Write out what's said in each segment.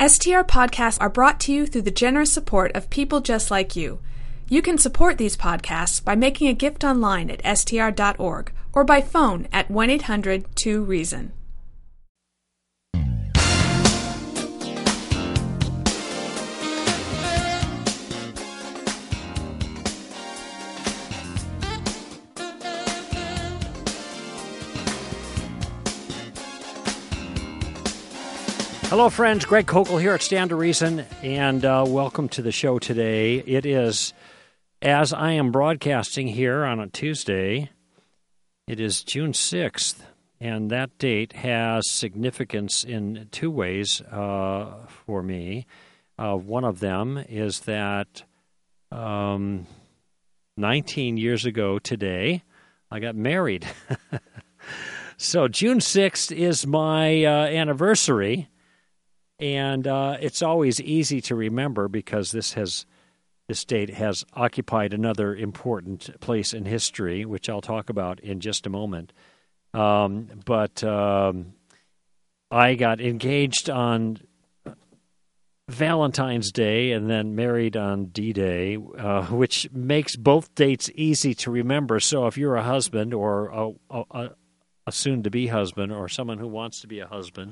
STR podcasts are brought to you through the generous support of people just like you. You can support these podcasts by making a gift online at str.org or by phone at 1-800-2-REASON. Hello, friends. Greg Kokel here at Stand to Reason, and welcome to the show today. It is, as I am broadcasting here on a Tuesday, it is June 6th, and that date has significance in two ways for me. One of them is that 19 years ago today, I got married. So June 6th is my anniversary. And it's always easy to remember because this date has occupied another important place in history, which I'll talk about in just a moment. But I got engaged on Valentine's Day and then married on D-Day, which makes both dates easy to remember. So if you're a husband or a soon-to-be husband or someone who wants to be a husband,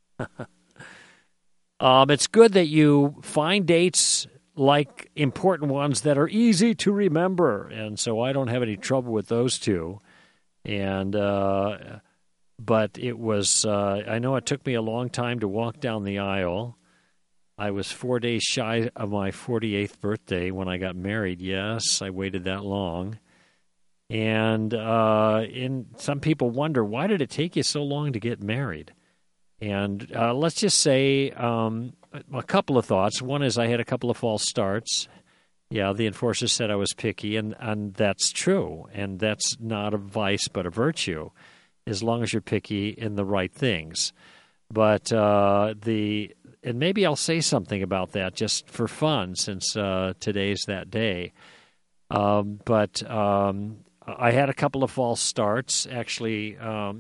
it's good that you find dates like important ones that are easy to remember, and so I don't have any trouble with those two. And but it was I know it took me a long time to walk down the aisle. I was 4 days shy of my 48th birthday when I got married. Yes, I waited that long. And some people wonder, why did it take you so long to get married? And let's just say a couple of thoughts. One is I had a couple of false starts. Yeah, the enforcer said I was picky, and that's true. And that's not a vice but a virtue, as long as you're picky in the right things. But and maybe I'll say something about that just for fun, since today's that day. But I had a couple of false starts, actually.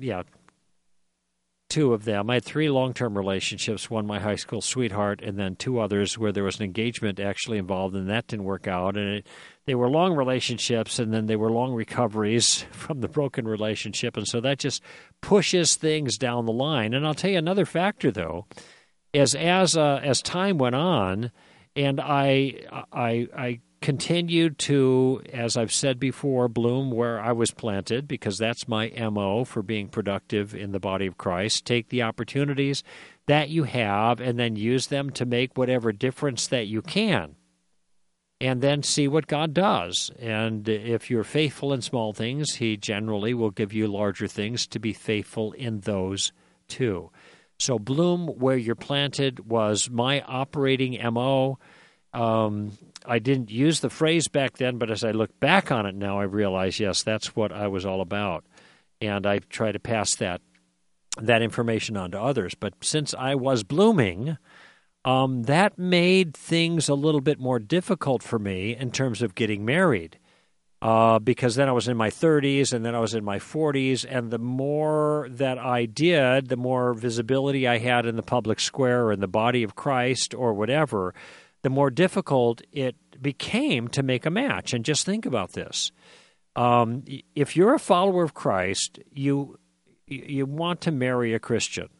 Two of them. I had 3 long-term relationships, one my high school sweetheart, and then 2 others where there was an engagement actually involved, and that didn't work out. And they were long relationships, and then they were long recoveries from the broken relationship, and so that just pushes things down the line. And I'll tell you another factor, though, is as time went on, and I continued to, as I've said before, bloom where I was planted, because that's my MO for being productive in the body of Christ. Take the opportunities that you have and then use them to make whatever difference that you can. And then see what God does. And if you're faithful in small things, He generally will give you larger things to be faithful in those too. So bloom where you're planted was my operating MO. I didn't use the phrase back then, but as I look back on it now, I realize, yes, that's what I was all about. And I try to pass that information on to others. But since I was blooming, that made things a little bit more difficult for me in terms of getting married. Because then I was in my 30s, and then I was in my 40s, and the more that I did, the more visibility I had in the public square or in the body of Christ or whatever, the more difficult it became to make a match. And just think about this. If you're a follower of Christ, you want to marry a Christian.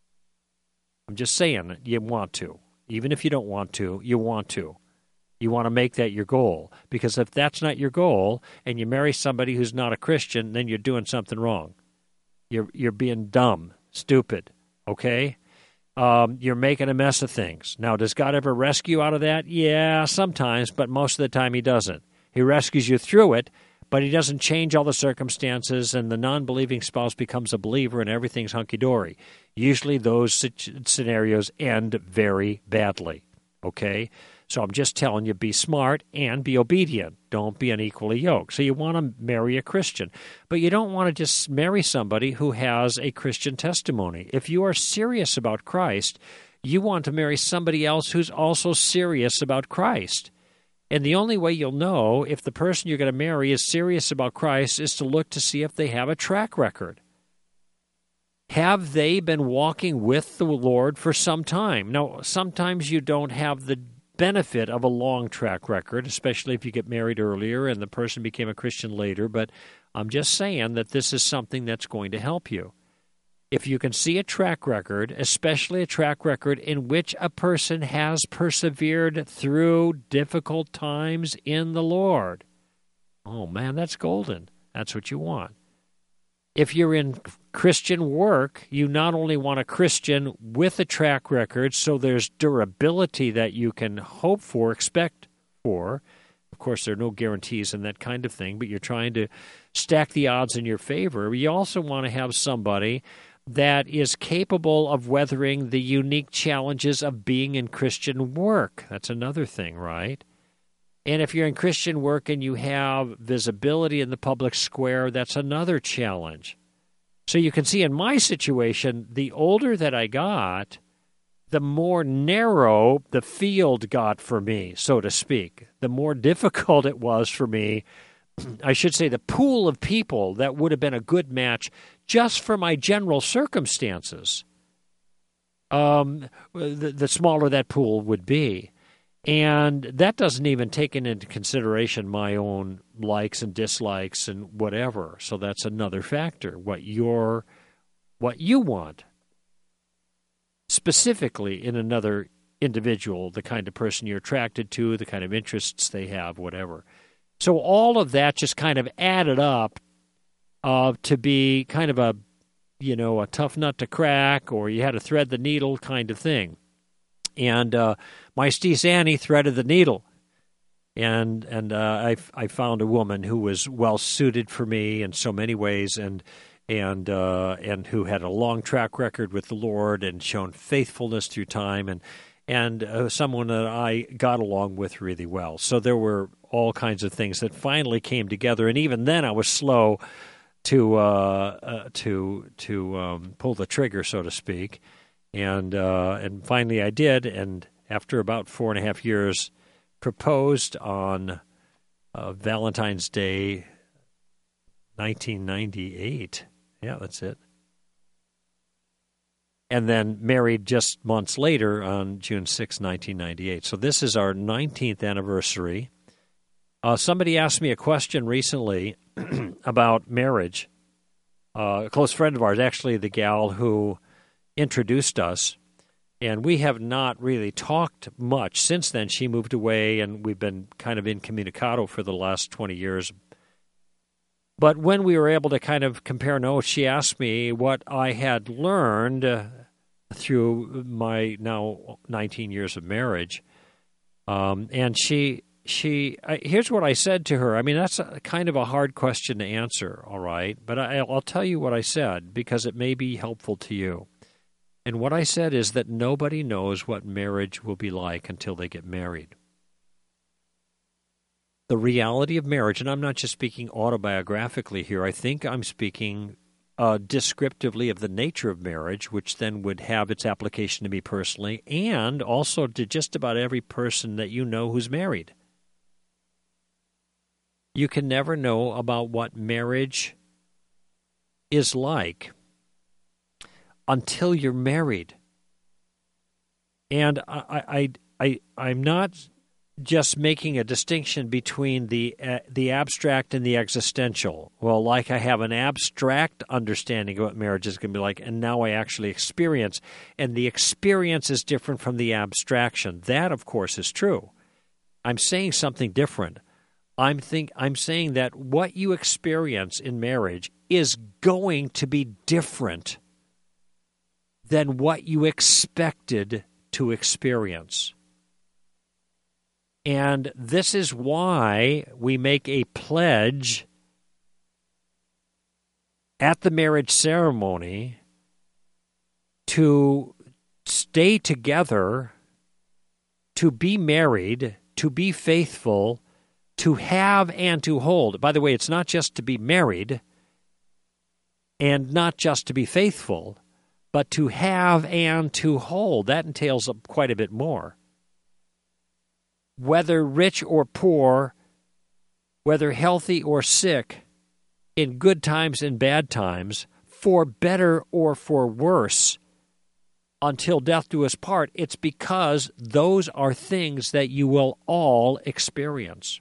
I'm just saying, you want to. Even if you don't want to, you want to. You want to make that your goal. Because if that's not your goal, and you marry somebody who's not a Christian, then you're doing something wrong. You're being dumb, stupid, okay? You're making a mess of things. Now, does God ever rescue you out of that? Yeah, sometimes, but most of the time He doesn't. He rescues you through it, but He doesn't change all the circumstances, and the non-believing spouse becomes a believer and everything's hunky-dory. Usually those scenarios end very badly, okay? So I'm just telling you, be smart and be obedient. Don't be unequally yoked. So you want to marry a Christian, but you don't want to just marry somebody who has a Christian testimony. If you are serious about Christ, you want to marry somebody else who's also serious about Christ. And the only way you'll know if the person you're going to marry is serious about Christ is to look to see if they have a track record. Have they been walking with the Lord for some time? Now, sometimes you don't have the benefit of a long track record, especially if you get married earlier and the person became a Christian later, but I'm just saying that this is something that's going to help you. If you can see a track record, especially a track record in which a person has persevered through difficult times in the Lord, oh man, that's golden. That's what you want. If you're in Christian work, you not only want a Christian with a track record, so there's durability that you can hope for, expect for. Of course, there are no guarantees in that kind of thing, but you're trying to stack the odds in your favor. You also want to have somebody that is capable of weathering the unique challenges of being in Christian work. That's another thing, right? And if you're in Christian work and you have visibility in the public square, that's another challenge. So you can see in my situation, the older that I got, the more narrow the field got for me, so to speak. The more difficult it was for me, I should say the pool of people that would have been a good match just for my general circumstances, the smaller that pool would be. And that doesn't even take into consideration my own likes and dislikes and whatever. So that's another factor, what you want specifically in another individual, the kind of person you're attracted to, the kind of interests they have, whatever. So all of that just kind of added up to be kind of a tough nut to crack, or you had to thread the needle kind of thing. And my Steve Annie threaded the needle, and I found a woman who was well suited for me in so many ways, and who had a long track record with the Lord and shown faithfulness through time, and someone that I got along with really well. So there were all kinds of things that finally came together, and even then I was slow to pull the trigger, so to speak. And finally I did, and after about 4.5 years, proposed on Valentine's Day, 1998. Yeah, that's it. And then married just months later on June 6, 1998. So this is our 19th anniversary. Somebody asked me a question recently about marriage. A close friend of ours, actually the gal who introduced us, and we have not really talked much since then. She moved away, and we've been kind of incommunicado for the last 20 years. But when we were able to kind of compare notes, she asked me what I had learned through my now 19 years of marriage. And here's what I said to her. I mean, that's kind of a hard question to answer, all right? But I'll tell you what I said, because it may be helpful to you. And what I said is that nobody knows what marriage will be like until they get married. The reality of marriage, and I'm not just speaking autobiographically here, I think I'm speaking descriptively of the nature of marriage, which then would have its application to me personally, and also to just about every person that you know who's married. You can never know about what marriage is like until you're married. And I'm not just making a distinction between the abstract and the existential. Well, like I have an abstract understanding of what marriage is going to be like, and now I actually experience, and the experience is different from the abstraction. That, of course, is true. I'm saying something different. I'm saying that what you experience in marriage is going to be different than what you expected to experience. And this is why we make a pledge at the marriage ceremony to stay together, to be married, to be faithful, to have and to hold. By the way, it's not just to be married and not just to be faithful, but to have and to hold. That entails quite a bit more. Whether rich or poor, whether healthy or sick, in good times and bad times, for better or for worse, until death do us part, it's because those are things that you will all experience.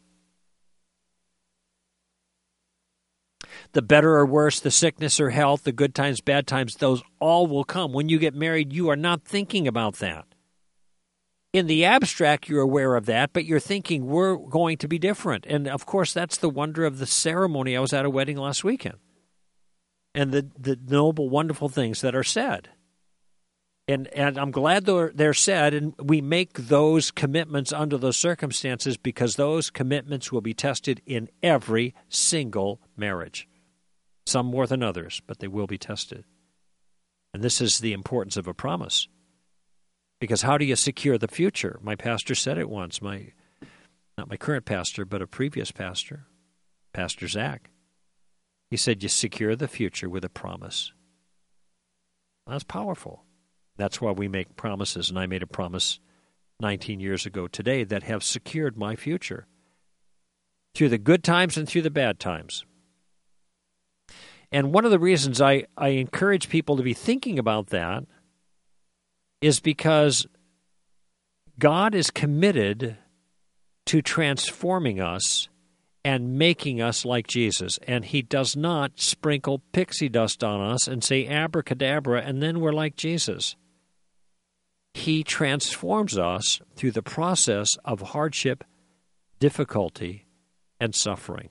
The better or worse, the sickness or health, the good times, bad times, those all will come. When you get married, you are not thinking about that. In the abstract, you're aware of that, but you're thinking we're going to be different. And, of course, that's the wonder of the ceremony. I was at a wedding last weekend. And the noble, wonderful things that are said. And I'm glad they're said, and we make those commitments under those circumstances because those commitments will be tested in every single marriage. Some more than others, but they will be tested. And this is the importance of a promise. Because how do you secure the future? My pastor said it once, not my current pastor, but a previous pastor, Pastor Zach. He said, you secure the future with a promise. That's powerful. That's why we make promises, and I made a promise 19 years ago today that have secured my future through the good times and through the bad times. And one of the reasons I encourage people to be thinking about that is because God is committed to transforming us and making us like Jesus. And he does not sprinkle pixie dust on us and say abracadabra, and then we're like Jesus. He transforms us through the process of hardship, difficulty, and suffering.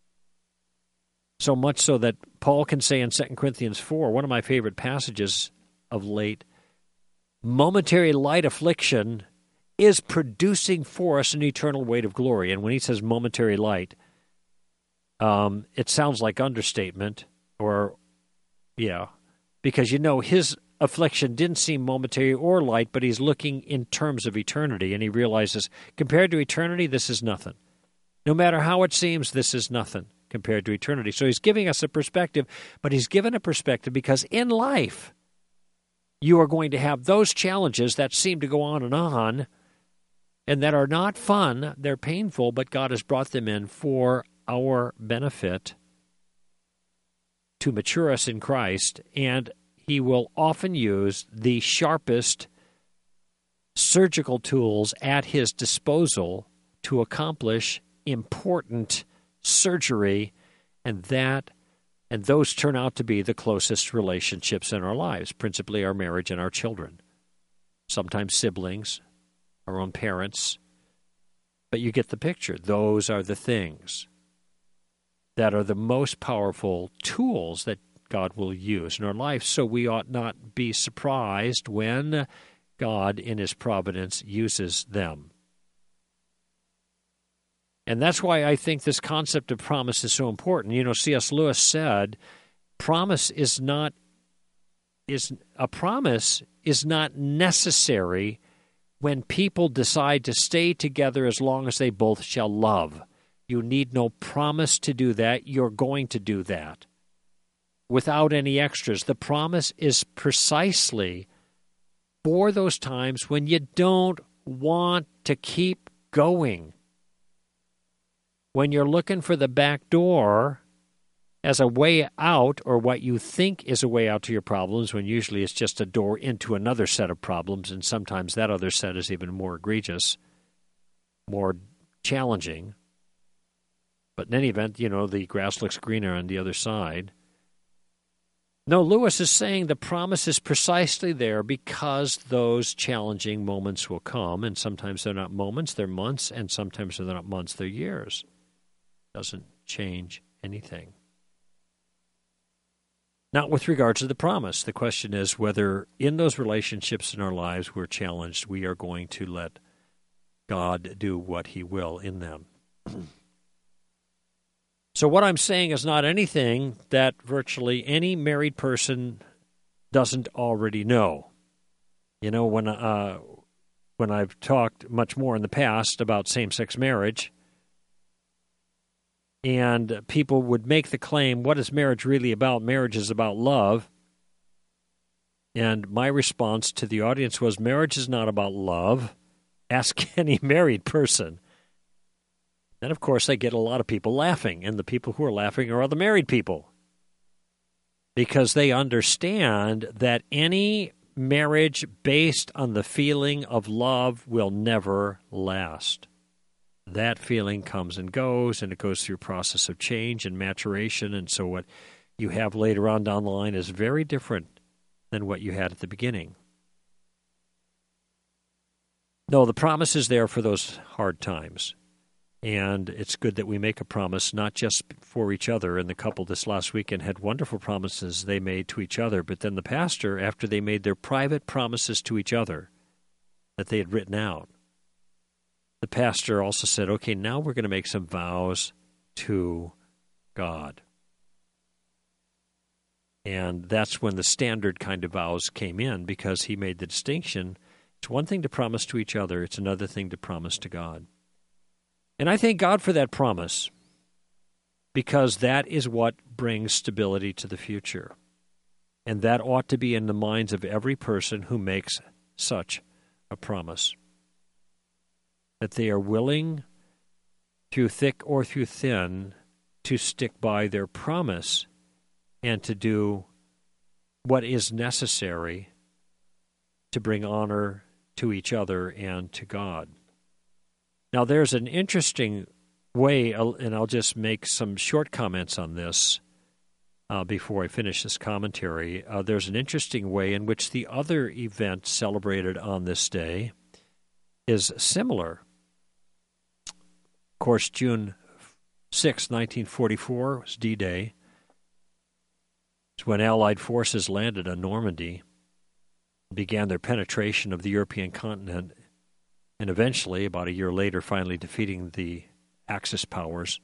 So much so that Paul can say in 2 Corinthians 4, one of my favorite passages of late, momentary light affliction is producing for us an eternal weight of glory. And when he says momentary light, it sounds like understatement, because his affliction didn't seem momentary or light, but he's looking in terms of eternity, and he realizes, compared to eternity, this is nothing. No matter how it seems, this is nothing compared to eternity. So he's giving us a perspective, but he's given a perspective because in life, you are going to have those challenges that seem to go on and that are not fun. They're painful, but God has brought them in for our benefit to mature us in Christ, and he will often use the sharpest surgical tools at his disposal to accomplish important surgery, and those turn out to be the closest relationships in our lives, principally our marriage and our children. Sometimes siblings, our own parents. But you get the picture. Those are the things that are the most powerful tools that God will use in our life. So we ought not be surprised when God, in his providence, uses them. And that's why I think this concept of promise is so important. C.S. Lewis said, a promise is not necessary when people decide to stay together as long as they both shall love. You need no promise to do that. You're going to do that without any extras. The promise is precisely for those times when you don't want to keep going. When you're looking for the back door as a way out, or what you think is a way out to your problems, when usually it's just a door into another set of problems, and sometimes that other set is even more egregious, more challenging. But in any event, the grass looks greener on the other side. No, Lewis is saying the promise is precisely there because those challenging moments will come, and sometimes they're not moments, they're months, and sometimes they're not months, they're years. Doesn't change anything. Not with regard to the promise. The question is whether in those relationships in our lives we're challenged, we are going to let God do what he will in them. So what I'm saying is not anything that virtually any married person doesn't already know. When I've talked much more in the past about same-sex marriage, and people would make the claim, what is marriage really about? Marriage is about love. And my response to the audience was, marriage is not about love. Ask any married person. And, of course, I get a lot of people laughing, and the people who are laughing are all the married people. because they understand that any marriage based on the feeling of love will never last. That feeling comes and goes, and it goes through a process of change and maturation, and so what you have later on down the line is very different than what you had at the beginning. No, the promise is there for those hard times. And it's good that we make a promise, not just for each other. And the couple this last weekend had wonderful promises they made to each other. But then the pastor, after they made their private promises to each other that they had written out, the pastor also said, okay, now we're going to make some vows to God. And that's when the standard kind of vows came in, because he made the distinction. It's one thing to promise to each other. It's another thing to promise to God. And I thank God for that promise, because that is what brings stability to the future. And that ought to be in the minds of every person who makes such a promise. That they are willing, through thick or through thin, to stick by their promise and to do what is necessary to bring honor to each other and to God. Now, there's an interesting way, and I'll just make some short comments on this before I finish this commentary. There's an interesting way in which the other event celebrated on this day is similar. Of course, June 6, 1944 was D-Day. It's when Allied forces landed on Normandy, began their penetration of the European continent, and eventually, about a year later, finally defeating the Axis powers.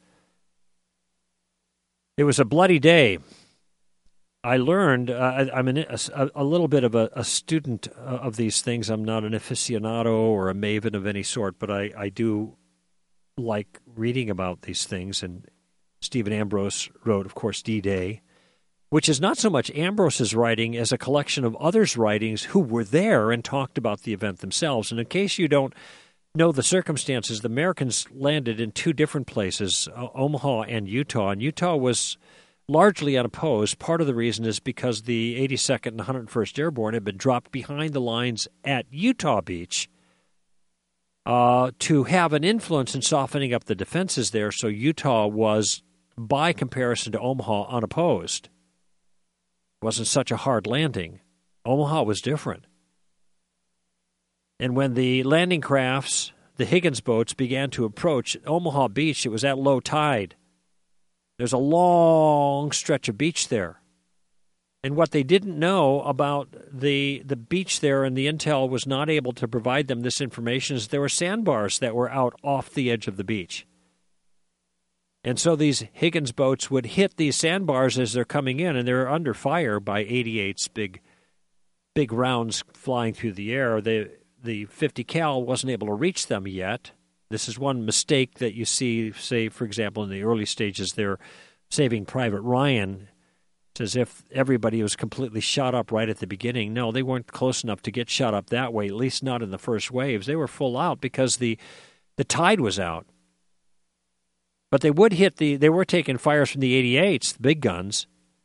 It was a bloody day. I learned, I'm a little bit of a student of these things. I'm not an aficionado or a maven of any sort, but I do like reading about these things. And Stephen Ambrose wrote, of course, D-Day, which is not so much Ambrose's writing as a collection of others' writings who were there and talked about the event themselves. And in case you don't know the circumstances, the Americans landed in two different places, Omaha and Utah. And Utah was largely unopposed. Part of the reason is because the 82nd and 101st Airborne had been dropped behind the lines at Utah Beach to have an influence in softening up the defenses there. So Utah was, by comparison to Omaha, unopposed. It wasn't such a hard landing. Omaha was different. And when the landing crafts, the Higgins boats, began to approach Omaha Beach, it was at low tide. There's a long stretch of beach there. And what they didn't know about the beach there, and the intel was not able to provide them this information, is there were sandbars that were out off the edge of the beach. And so these Higgins boats would hit these sandbars as they're coming in, and they're under fire by 88's big rounds flying through the air. The 50 cal wasn't able to reach them yet. This is one mistake that you see, say, for example, in the early stages there, Saving Private Ryan. It's as if everybody was completely shot up right at the beginning. No, they weren't close enough to get shot up that way, at least not in the first waves. They were full out because the tide was out. But they would they were taking fires from the 88s, the big guns,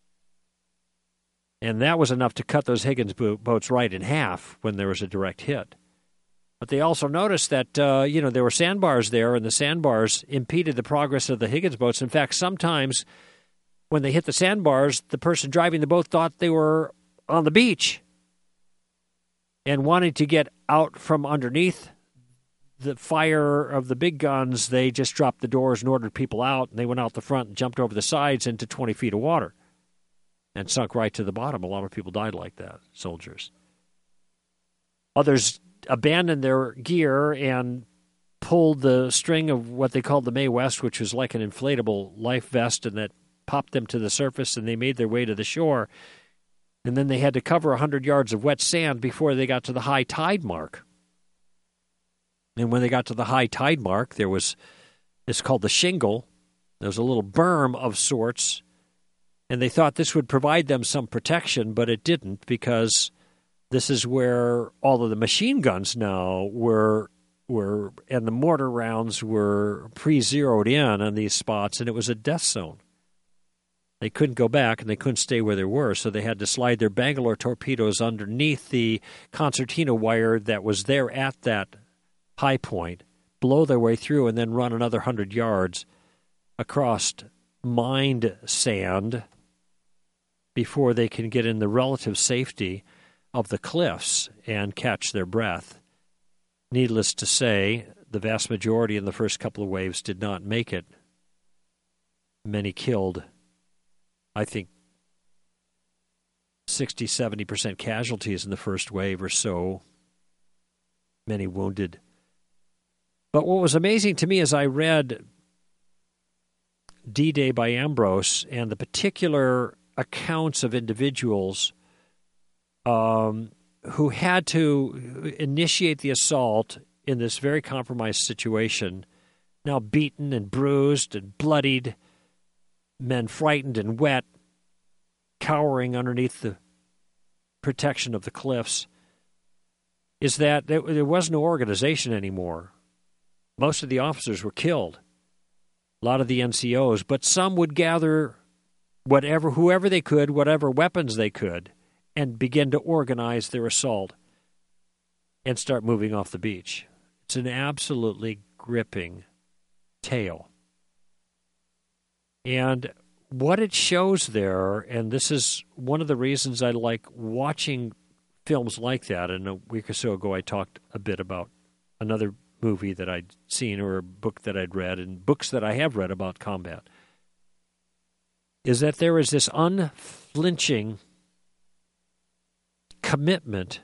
and that was enough to cut those Higgins boats right in half when there was a direct hit. But they also noticed that, there were sandbars there, and the sandbars impeded the progress of the Higgins boats. In fact, sometimes when they hit the sandbars, the person driving the boat thought they were on the beach and wanted to get out from underneath the fire of the big guns. They just dropped the doors and ordered people out, and they went out the front and jumped over the sides into 20 feet of water and sunk right to the bottom. A lot of people died like that, soldiers. Others abandoned their gear and pulled the string of what they called the Mae West, which was like an inflatable life vest, and that popped them to the surface, and they made their way to the shore. And then they had to cover 100 yards of wet sand before they got to the high tide mark. And when they got to the high tide mark, it's called the shingle. There was a little berm of sorts, and they thought this would provide them some protection, but it didn't, because this is where all of the machine guns now were and the mortar rounds were pre-zeroed in on these spots, and it was a death zone. They couldn't go back, and they couldn't stay where they were, so they had to slide their Bangalore torpedoes underneath the concertina wire that was there at that high point, blow their way through, and then run another 100 yards across mined sand before they can get in the relative safety of the cliffs and catch their breath. Needless to say, the vast majority in the first couple of waves did not make it. Many killed. I think 60, 70% casualties in the first wave or so. Many wounded. But what was amazing to me as I read D-Day by Ambrose and the particular accounts of individuals who had to initiate the assault in this very compromised situation, now beaten and bruised and bloodied, men frightened and wet, cowering underneath the protection of the cliffs, is that there was no organization anymore. Most of the officers were killed, a lot of the NCOs, but some would gather whoever they could, whatever weapons they could, and begin to organize their assault and start moving off the beach. It's an absolutely gripping tale. And what it shows there, and this is one of the reasons I like watching films like that, and a week or so ago I talked a bit about another movie that I'd seen or a book that I'd read and books that I have read about combat, is that there is this unflinching commitment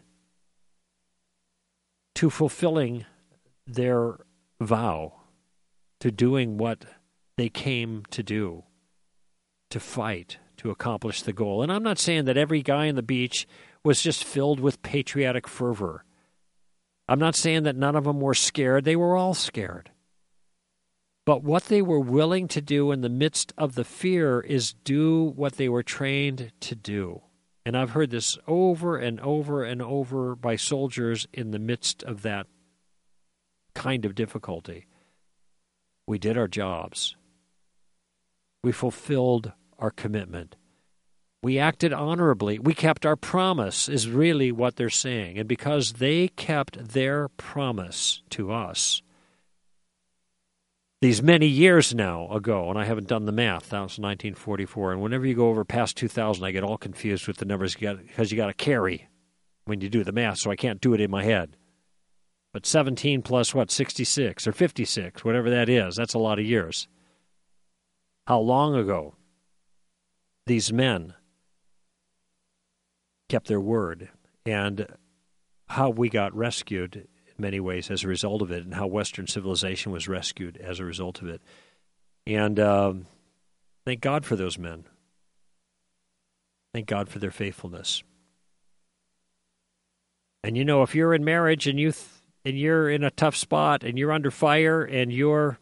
to fulfilling their vow, to doing what they came to do, to fight, to accomplish the goal. And I'm not saying that every guy on the beach was just filled with patriotic fervor. I'm not saying that none of them were scared. They were all scared. But what they were willing to do in the midst of the fear is do what they were trained to do. And I've heard this over and over and over by soldiers in the midst of that kind of difficulty. We did our jobs. We fulfilled our commitment. We acted honorably. We kept our promise, is really what they're saying. And because they kept their promise to us, these many years now ago, and I haven't done the math, that was 1944, and whenever you go over past 2000, I get all confused with the numbers because you got to carry when you do the math, so I can't do it in my head. But 17 plus, 66 or 56, whatever that is, that's a lot of years. How long ago these men kept their word, and how we got rescued in many ways as a result of it, and how Western civilization was rescued as a result of it. And thank God for those men. Thank God for their faithfulness. And you know, if you're in marriage and you're in a tough spot and you're under fire and you're,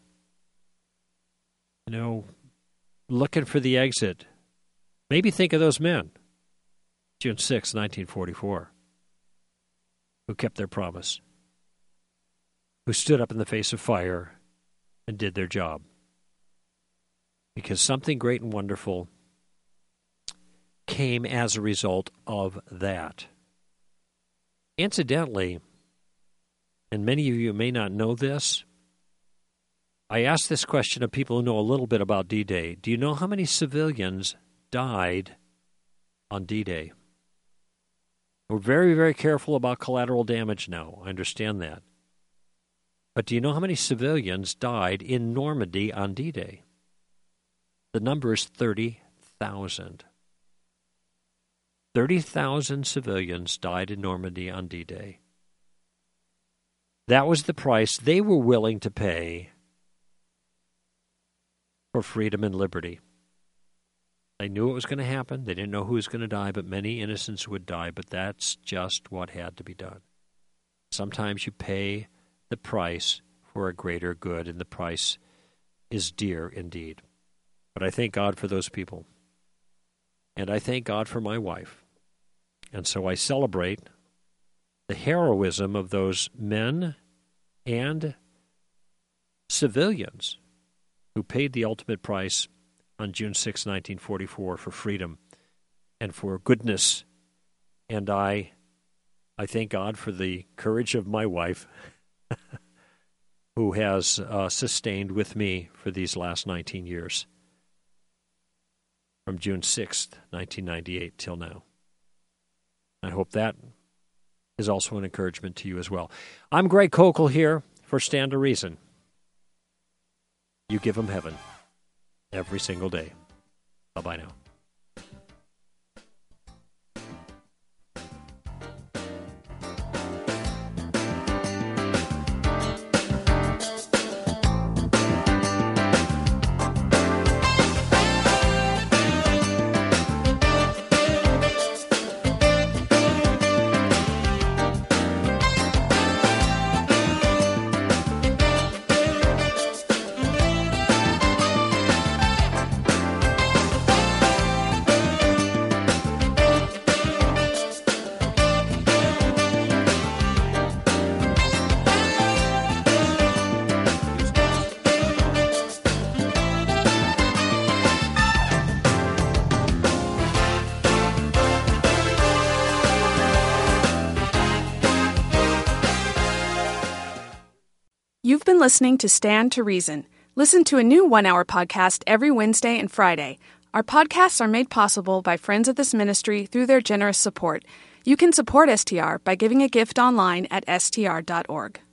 looking for the exit, maybe think of those men, June 6, 1944, who kept their promise, who stood up in the face of fire and did their job. Because something great and wonderful came as a result of that. Incidentally, and many of you may not know this, I asked this question of people who know a little bit about D-Day. Do you know how many civilians died on D-Day? We're very, very careful about collateral damage now. I understand that. But do you know how many civilians died in Normandy on D-Day? The number is 30,000. 30,000 civilians died in Normandy on D-Day. That was the price they were willing to pay for freedom and liberty. They knew it was going to happen. They didn't know who was going to die, but many innocents would die. But that's just what had to be done. Sometimes you pay the price for a greater good, and the price is dear indeed. But I thank God for those people. And I thank God for my wife. And so I celebrate the heroism of those men and civilians who paid the ultimate price on June 6, 1944, for freedom and for goodness. And I thank God for the courage of my wife, who has sustained with me for these last 19 years, from June 6th, 1998 till now. I hope that is also an encouragement to you as well. I'm Greg Kokel here for Stand to Reason. You give them heaven every single day. Bye-bye now. You've been listening to Stand to Reason. Listen to a new 1-hour podcast every Wednesday and Friday. Our podcasts are made possible by friends of this ministry through their generous support. You can support STR by giving a gift online at str.org.